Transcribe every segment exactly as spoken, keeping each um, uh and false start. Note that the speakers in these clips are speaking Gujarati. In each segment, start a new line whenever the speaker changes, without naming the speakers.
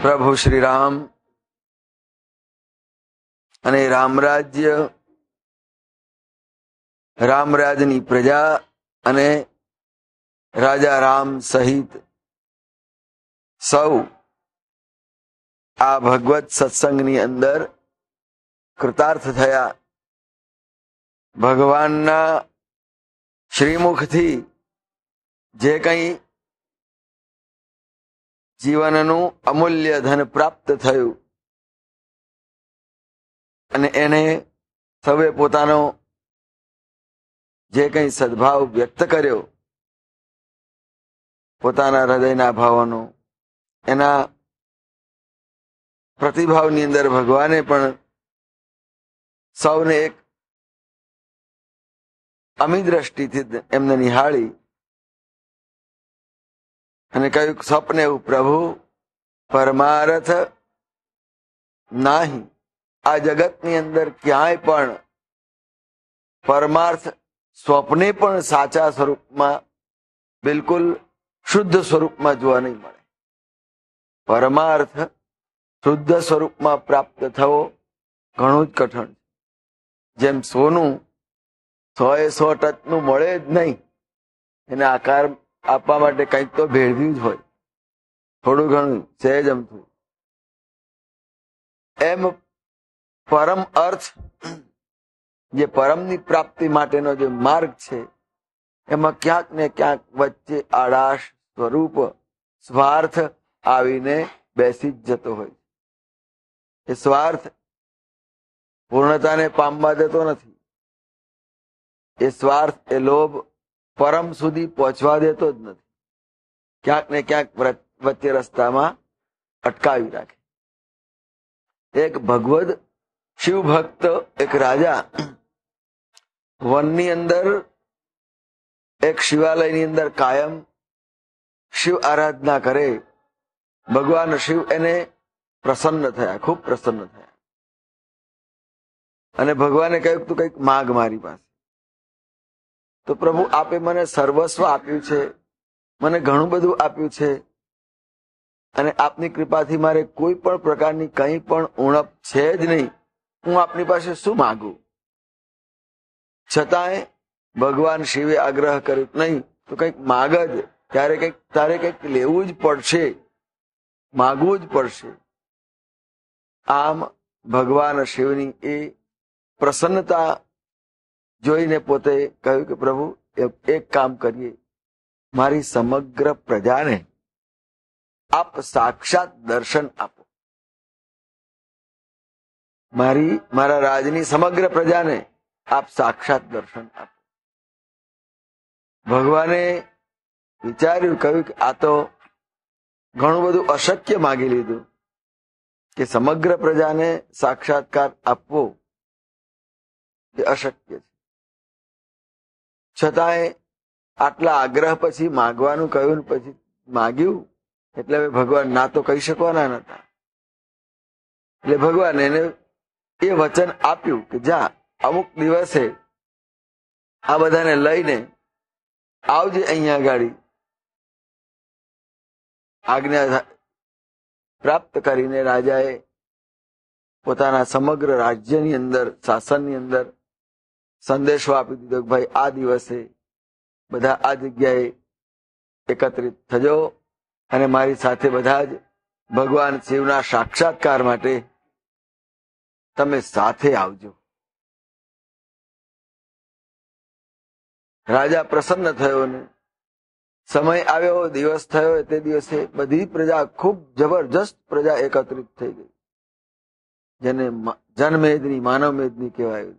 પ્રભુ શ્રી રામ અને રામરાજ્ય, રામરાજની પ્રજા અને રાજા રામ સહિત સૌ આ ભગવત સત્સંગની અંદર કૃતાર્થ થયા. ભગવાનના શ્રીમુખથી જે કંઈ જીવનનું અમૂલ્ય ધન પ્રાપ્ત થયું અને એને સૌએ પોતાનો જે કંઈ સદભાવ વ્યક્ત કર્યો, પોતાના હૃદયના ભાવોનો, એના પ્રતિભાવની અંદર ભગવાને પણ સૌને એક અમી દ્રષ્ટિથી એમને નિહાળી અને કહ્યું, સ્વપ્ને પ્રભુ પરમાર્થ નાહી. આ જગતની અંદર ક્યાંય પણ પરમાર્થ સ્વપ્ને પણ સાચા સ્વરૂપમાં, બિલકુલ શુદ્ધ સ્વરૂપમાં જોવા નહીં મળે. પરમાર્થ શુદ્ધ સ્વરૂપમાં પ્રાપ્ત થવો ઘણું જ કઠણ. જેમ સોનું સો એ સો ટચનું મળે જ નહીં, એને આકાર આપવા માટે કંઈક તો ભેળવ્યું જ હોય, થોડું ઘણું સહેજ અમથું. એમ પરમ અર્થ, જે પરમની પ્રાપ્તિ માટેનો જે માર્ગ છે, એમાં ક્યાંક ને ક્યાંક વચ્ચે આળાશ સ્વરૂપ સ્વાર્થ આવીને બેસી જ જતો હોય. એ સ્વાર્થ પૂર્ણતાને પામવા દેતો નથી. એ સ્વાર્થ, એ લોભ પરમ સુધી પહોંચવા દેતો જ નથી. ક્યાંક ને ક્યાંક વચ્ચે રસ્તામાં અટકાવી રાખે. એક ભગવદ શિવ ભક્ત, એક રાજા વનની અંદર એક શિવાલયની અંદર કાયમ શિવ આરાધના કરે. ભગવાન શિવ એને પ્રસન્ન થયા, ખૂબ પ્રસન્ન થયા અને ભગવાને કહ્યું, તું કંઈક માગ મારી પાસે. તો પ્રભુ, આપે મને સર્વસ્વ આપ્યું છે, મને ઘણું બધું આપ્યું છે અને આપની કૃપાથી મારે કોઈ પણ પ્રકારની કંઈ પણ ઉણપ છે જ નહીં. હું આપની પાસે શું માગું? છતાંય ભગવાન શિવે આગ્રહ કર્યો, નહીં તો કંઈક માગ જ. ત્યારે કંઈક તારે કંઈક લેવું જ પડશે, માગવું જ પડશે. આમ ભગવાન શિવની એ પ્રસન્નતા જોઈને પોતે કહ્યું કે પ્રભુ, એક કામ કરીએ, મારી સમગ્ર પ્રજાને આપ સાક્ષાત દર્શન આપો. મારી મારા રાજની સમગ્ર પ્રજાને આપ સાક્ષાત દર્શન આપો. ભગવાને વિચાર્યું, કહ્યું કે આ તો ઘણું બધું અશક્ય માગી લીધું, કે સમગ્ર પ્રજાને સાક્ષાત્કાર આપવો એ અશક્ય છે. છતાંય આટલા આગ્રહ પછી માગવાનું કહ્યું, પછી માગ્યું, એટલે હવે ભગવાન ના તો કહી શકવાના નતા. એટલે ભગવાન એને એ વચન આપ્યું કે જા, અમુક દિવસે આ બધાને લઈને આવજે અહીંયા ગાડી. આજ્ઞા પ્રાપ્ત કરીને રાજાએ પોતાના સમગ્ર રાજ્યની અંદર, શાસનની અંદર સંદેશો આપી દીધો કે ભાઈ, આ દિવસે બધા આ જગ્યાએ એકત્રિત થજો અને મારી સાથે બધા જ ભગવાન શિવના સાક્ષાત્કાર માટે તમે સાથે આવજો. રાજા પ્રસન્ન થયો ને સમય આવ્યો, દિવસ થયો. તે દિવસે બધી પ્રજા, ખૂબ જબરજસ્ત પ્રજા એકત્રિત થઈ ગઈ, જેને જનમેદની, માનવમેદની કહેવાય.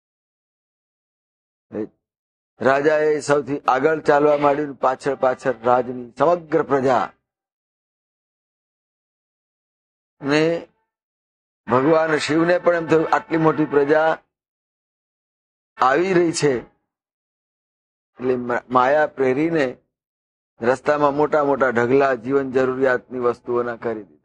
રાજાએ સૌથી આગળ ચાલવા માંડ્યું, પાછળ પાછળ રાજની સમગ્ર પ્રજા. ને ભગવાન શિવને પણ એમ થયું, આટલી મોટી પ્રજા આવી રહી છે, એટલે માયા પ્રેરીને રસ્તામાં મોટા મોટા ઢગલા જીવન જરૂરિયાતની વસ્તુઓના કરી દીધા.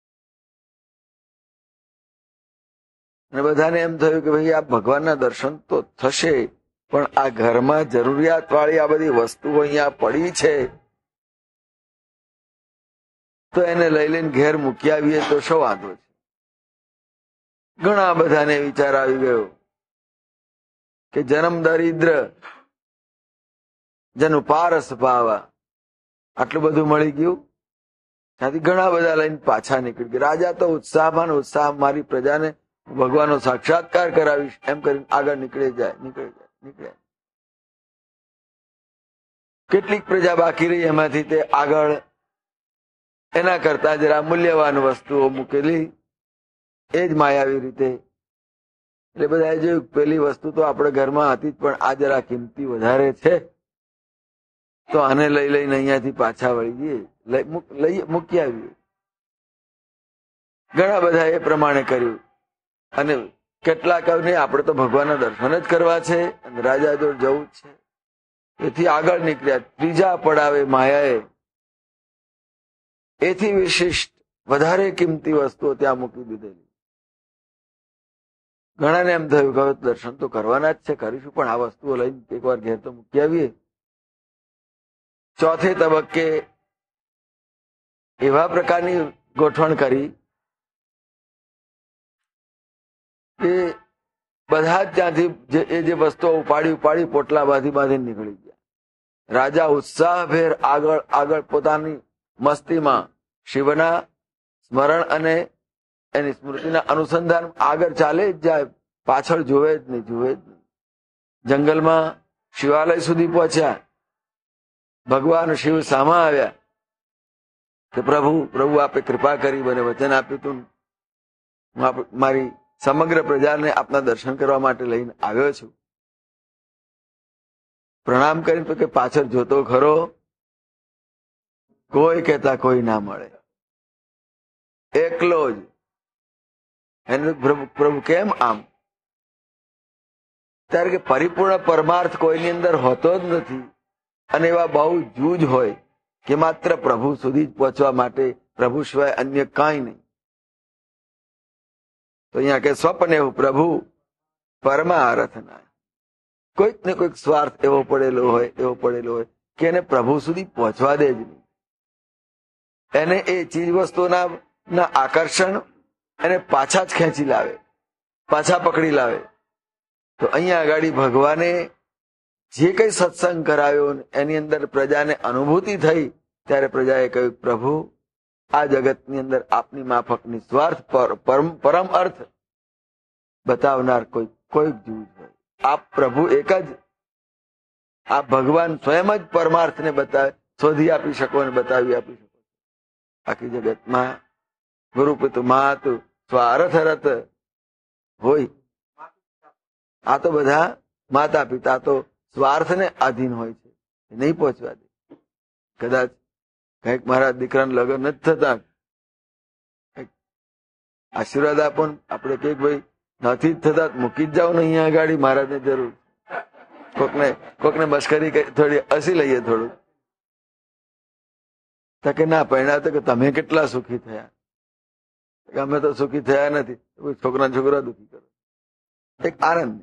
અને બધાને એમ થયું કે ભાઈ, આ ભગવાનના દર્શન તો થશે, પણ આ ઘરમાં જરૂરિયાત વાળી આ બધી વસ્તુઓ અહીંયા પડી છે, તો એને લઈ લઈને ઘેર મૂકી આવીએ તો શું વાંધો છે? ઘણા બધાને વિચાર આવી ગયો કે જન્મ દરિદ્ર જેનું પારસ પાવા, આટલું બધું મળી ગયું. ત્યાંથી ઘણા બધા લઈને પાછા નીકળી ગયા. રાજા તો ઉત્સાહમાં ઉત્સાહ, મારી પ્રજાને ભગવાનનો સાક્ષાત્કાર કરાવીશ એમ કરીને આગળ નીકળી જાય નીકળી જાય નીકળે. કેટલીક પ્રજા બાકી રહી, એમાંથી તે આગળ એના કરતા જરા મૂલ્યવાન વસ્તુઓ મૂકેલી, એ જ માયાવી રીતે. એટલે બધા જોયું પેલી વસ્તુ તો આપણે ઘરમાં હતી જ, પણ આ જરા કિંમતી વધારે છે, તો આને લઈ લઈને અહીંયાથી પાછા વળી જઈએ, લઈ મૂકી આવીએ. ઘણા બધા એ પ્રમાણે કર્યું. અને કેટલાક નહીં, આપણે તો ભગવાનના દર્શન જ કરવા છે અને રાજા જોડ જવું જ છે, એથી આગળ નીકળ્યા. ત્રીજા પડાવે માયાએ એથી વિશિષ્ટ વધારે કિંમતી વસ્તુઓ ત્યાં મૂકી દીધેલી. ઘણાને એમ થયું કે દર્શન તો કરવાના જ છે, કરીશું, પણ આ વસ્તુઓ લઈને એકવાર ઘેર તો મૂકી આવીએ. ચોથે તબક્કે એવા પ્રકારની ગોઠવણ કરી કે બધા જ ત્યાંથી એ જે વસ્તુઓ ઉપાડી ઉપાડી પોટલા બાંધી બાંધી નીકળી ગયા. રાજા ઉત્સાહભેર આગળ આગળ પોતાની મસ્તીમાં શિવના સ્મરણ અને એની સ્મૃતિના અનુસંધાન આગળ ચાલે જ જાય, પાછળ જોવે જ નહીં જોવે જ નહીં. જંગલમાં શિવાલય સુધી પહોંચ્યા. ભગવાન શિવ સામા આવ્યા કે પ્રભુ પ્રભુ આપે કૃપા કરી, મને વચન આપ્યું તું, હું મારી સમગ્ર પ્રજાને આપના દર્શન કરવા માટે લઈને આવ્યો છું. પ્રણામ કરીને કે પાછળ જોતો ખરો, કોઈ કહેતા કોઈ ના મળે, એકલો જ. એને પ્રભુ પ્રભુ કેમ આમ? ત્યારે કે પરિપૂર્ણ પરમાર્થ કોઈની અંદર હોતો જ નથી, અને એવા બહુ જૂજ હોય કે માત્ર પ્રભુ સુધી જ પહોંચવા માટે પ્રભુ સિવાય અન્ય કાંઈ નહીં. તો અહીંયા કે સ્વપ્ન એવું પ્રભુ પરમાર્થ ના. કોઈક ને કોઈક સ્વાર્થ એવો પડેલો હોય એવો પડેલો હોય કે એને પ્રભુ સુધી પહોંચવા દે જ નહીં. એને એ ચીજ વસ્તુના ના આકર્ષણ એને પાછા જ ખેંચી લાવે, પાછા પકડી લાવે. તો અહીંયા આગળ ભગવાને જે કઈ સત્સંગ કરાવ્યો એની અંદર પ્રજાને અનુભૂતિ થઈ, ત્યારે પ્રજાએ કહ્યું પ્રભુ આ જગતની અંદર આપની માફક નિસ્વાર્થ પરમ પરમ અર્થ બતાવનાર કોઈ કોઈક જૂજ હોય. આપ પ્રભુ એક જ, આ ભગવાન સ્વયં જ પરમાર્થને બતાવે, શોધી આપી શકો અને બતાવી આપી શકો. આખી જગતમાં ગુરુ પિતુ માતુ સ્વાર્થ રથ હોય. આ તો બધા માતા પિતા તો સ્વાર્થને આધીન હોય છે, નહીં પહોંચવા દે. કદાચ કઈક મારા દીકરાને લગ્ન નથી થતા, આશીર્વાદ આપો ને, આપણે કઈક ભાઈ નથી જ થતા, મૂકી જ જાઓ ને અહીંયા આગળ, મહારાજને જરૂર. કોકને કોકને મશ્કરી થોડી હસી લઈએ થોડું, તો કે ના પરિણામ તો કે તમે કેટલા સુખી થયા. અમે તો સુખી થયા નથી, છોકરા છોકરા દુઃખી કરો, એક આનંદ.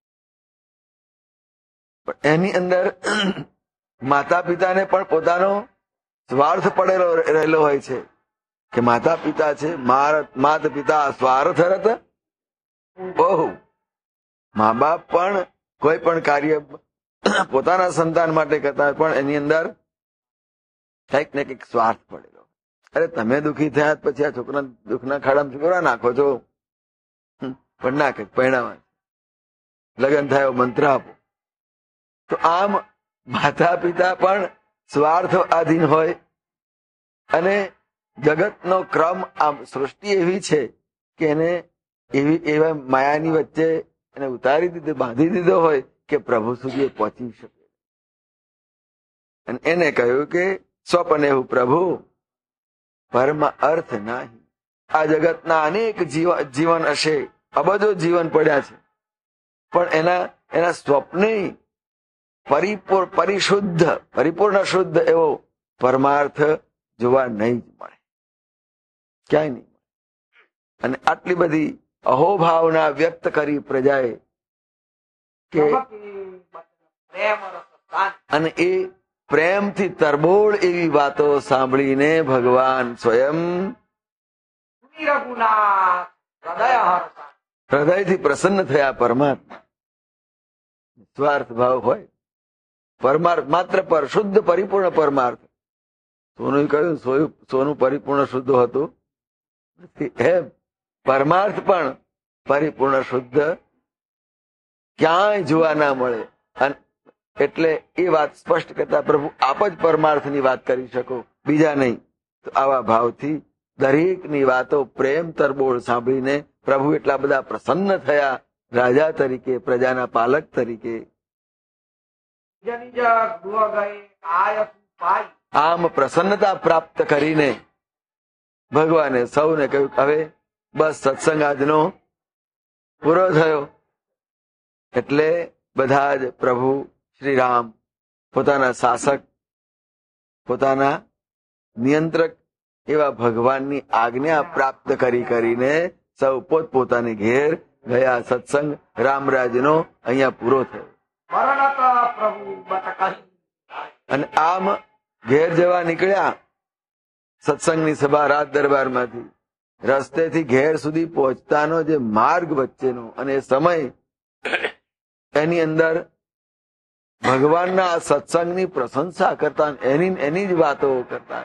પણ એની અંદર માતા પિતાને પણ પોતાનો સ્વાર્થ પડેલો રહેલો હોય છે કે માતા પિતા છે, માતા પિતા સ્વાર્થ રત બહુ. મા બાપ પણ કોઈ પણ કાર્ય પોતાના સંતાન માટે કરતા પણ એની અંદર કંઈક ને કંઈક સ્વાર્થ પડેલો. અરે તમે દુઃખી થયા પછી આ છોકરા દુઃખના ખાડામાં છોકરા નાખો છો, પણ નાખે પરિણામ લગ્ન થયો મંત્ર આપો. તો આમ માતા પિતા પણ સ્વાર્થ આધીન હોય, અને જગતનો ક્રમ આમ સૃષ્ટિ એવી છે કે એને એવી એવા માયાની વચ્ચે એને ઉતારી દીધો, બાંધી દીધો હોય કે પ્રભુ સુધી પહોંચી શકે. અને એને કહ્યું કે સ્વપ્ન એવું પ્રભુ પરમ અર્થ નહીં. આ જગતના અનેક જીવન હશે, અબજો જીવન પડ્યા છે, પણ એના એના સ્વપ્ને પરિપૂર્ણ પરિશુદ્ધ પરિપૂર્ણ શુદ્ધ એવો પરમાર્થ જોવા નહીં જ મળે, ક્યાંય નહીં મળે. અને આટલી બધી અહોભાવના વ્યક્ત કરી પ્રજાએ કે, અને એ પ્રેમથી તરબોળ એવી વાતો સાંભળીને ભગવાન સ્વયં હૃદયથી પ્રસન્ન થયા. પરમાત્મા સ્વાર્થ ભાવ હોય, પરમાર્થ માત્ર પર શુદ્ધ પરિપૂર્ણ પરમાર્થ. સોનું કહ્યું સોનું પરિપૂર્ણ શુદ્ધ હતું, એમ પરમાર્થ પણ પરિપૂર્ણ શુદ્ધ ક્યાંય જોવા ના મળે. એટલે એ વાત સ્પષ્ટ કરતા પ્રભુ આપ જ પરમાર્થની વાત કરી શકો, બીજા નહીં. તો આવા ભાવથી દરેકની વાતો પ્રેમ તરબોળ સાંભળીને પ્રભુ એટલા બધા પ્રસન્ન થયા, રાજા તરીકે, પ્રજાના પાલક તરીકે. આમ પ્રસન્નતા પ્રાપ્ત કરીને ભગવાને સૌને કહ્યું હવે બસ સત્સંગ આજનો પૂરો થયો. એટલે બધા જ પ્રભુ શ્રી રામ પોતાના શાસક, પોતાના નિયંત્રક એવા ભગવાનની આજ્ઞા પ્રાપ્ત કરી કરીને સૌ પોતપોતાની ઘેર ગયા. સત્સંગ રામરાજનો અહીંયા પૂરો થયો. અને આમ ઘેર જવા નીકળ્યા સત્સંગની સભા રાજ દરબારમાંથી. રસ્તેથી ઘેર સુધી પહોંચતાનો જે માર્ગ વચ્ચેનો અને સમય, એની અંદર ભગવાનના સત્સંગની પ્રશંસા કરતા, એની એની જ વાતો કરતા.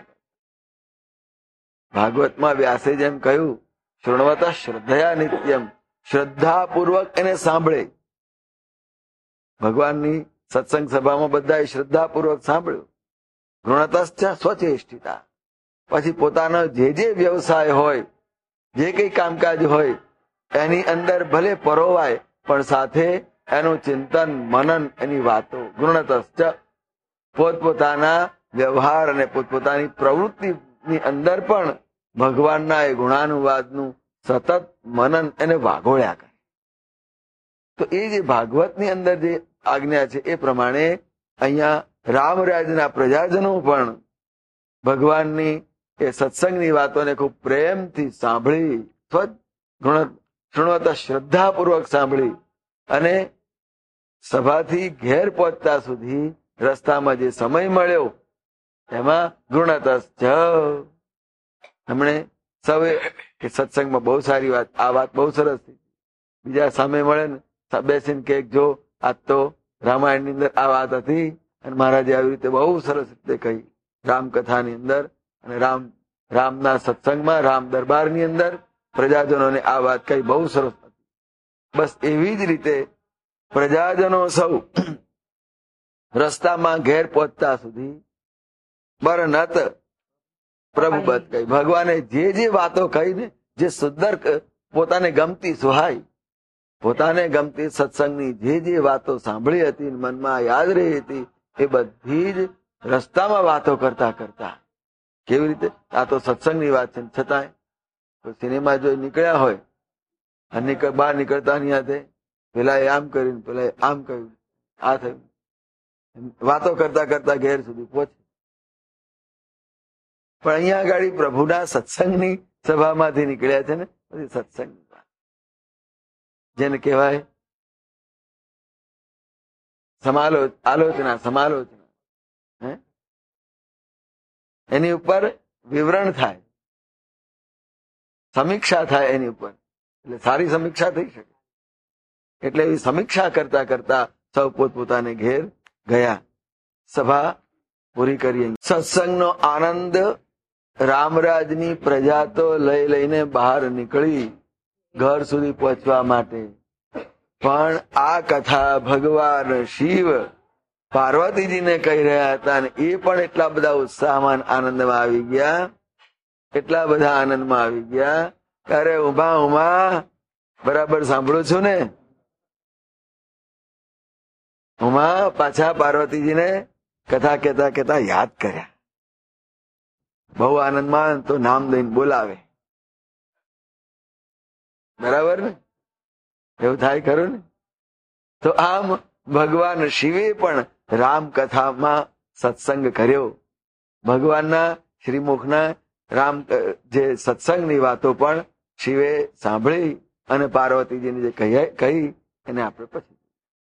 ભાગવતમાં વ્યાસે જેમ કહ્યું, શૃણવતા શ્રદ્ધયા નિત્યમ, શ્રદ્ધાપૂર્વક એને સાંભળે. ભગવાનની સત્સંગ સભામાં બધાએ શ્રદ્ધાપૂર્વક સાંભળ્યું. ગૃણતશ્ચ સ્વચેષ્ટિતા, પછી પોતાનો જે જે વ્યવસાય હોય, જે કઈ કામકાજ હોય, એની અંદર ભલે પરોવાય, પણ સાથે એનું ચિંતન મનન, એની વાતો. ગૃણતશ્ચ, પોતપોતાના વ્યવહાર અને પોતપોતાની પ્રવૃત્તિની અંદર પણ ભગવાનના એ ગુણાનુવાદનું સતત મનન એને વાગોળ્યા કરે. તો એ જે ભાગવતની અંદર જે આજ્ઞા છે એ પ્રમાણે અહીંયા રામરાજના પ્રજાજનો પણ ભગવાનની એ સત્સંગની વાતોને ખૂબ પ્રેમથી સાંભળી, શૃણવતા શ્રદ્ધાપૂર્વક સાંભળી, અને સભાથી ઘેર પહોંચતા સુધી રસ્તામાં જે સમય મળ્યો એમાં ગૃણતશ્ચ, હમણે સૌએ કે સત્સંગમાં બહુ સારી વાત, આ વાત બહુ સરસ થઈ. બીજા સામે મળે ને બેસીને કે જો આજ તો રામાયણની અંદર આ વાત હતી અને મહારાજે આવી રીતે બહુ સરસ રીતે કહી રામકથાની અંદર, અને રામ રામના સત્સંગમાં, રામ દરબારની અંદર પ્રજાજનોને આ વાત કહી બહુ સરસ હતી. બસ એવી જ રીતે પ્રજાજનો સૌ રસ્તામાં ઘેર પહોંચતા સુધી બરનત પ્રભુબત કહી. ભગવાને જે જે વાતો કહી ને, જે સુંદર પોતાને ગમતી સુહાય, પોતાને ગમતી સત્સંગની જે જે વાતો સાંભળી હતી, મનમાં યાદ રહી હતી, એ બધી જ રસ્તામાં વાતો કરતા કરતા. કેવી રીતે? આ તો સત્સંગની વાત છે, છતાંય સિનેમા જો નીકળ્યા હોય અને બહાર નીકળતા ની હાથે પેલા એ આમ કર્યું, પેલા આમ કહ્યું, આ થયું, વાતો કરતા કરતા ઘેર સુધી પહોંચે. પણ અહીંયા આગળ પ્રભુના સત્સંગની સભામાંથી નીકળ્યા છે ને, પછી સત્સંગની વાત જેને કહેવાય સમાલો આલોચના સમાલોચના, હે એની ઉપર વિવરણ થાય, સમીક્ષા થાય એની ઉપર, એટલે સારી સમીક્ષા થઈ શકે. એટલે એવી સમીક્ષા કરતા કરતા સૌ પોતપોતાને ઘેર ગયા. સભા પૂરી કરી. સત્સંગનો આનંદ રામરાજની પ્રજા તો લઈ લઈને બહાર નીકળી ઘર સુધી પહોંચવા માટે, પણ આ કથા ભગવાન શિવ પાર્વતીજીને કહી રહ્યા હતા, અને એ પણ એટલા બધા ઉત્સાહમાં આનંદમાં આવી ગયા, એટલા બધા આનંદમાં આવી ગયા. અરે ઉમા ઉમા, બરાબર સાંભળું છું ને? ઉમા પાછા પાર્વતીજીને કથા કેતા કેતા યાદ કર્યા. બહુ આનંદમાં તો નામ લઈને બોલાવે, બરાબર ને? એવું થાય ખરું ને? તો આમ ભગવાન શિવે પણ રામકથામાં સત્સંગ કર્યો. ભગવાનના શ્રીમુખના રામ જે સત્સંગની વાતો પણ શિવે સાંભળી અને પાર્વતીજીને જે કહી એને આપણે પછી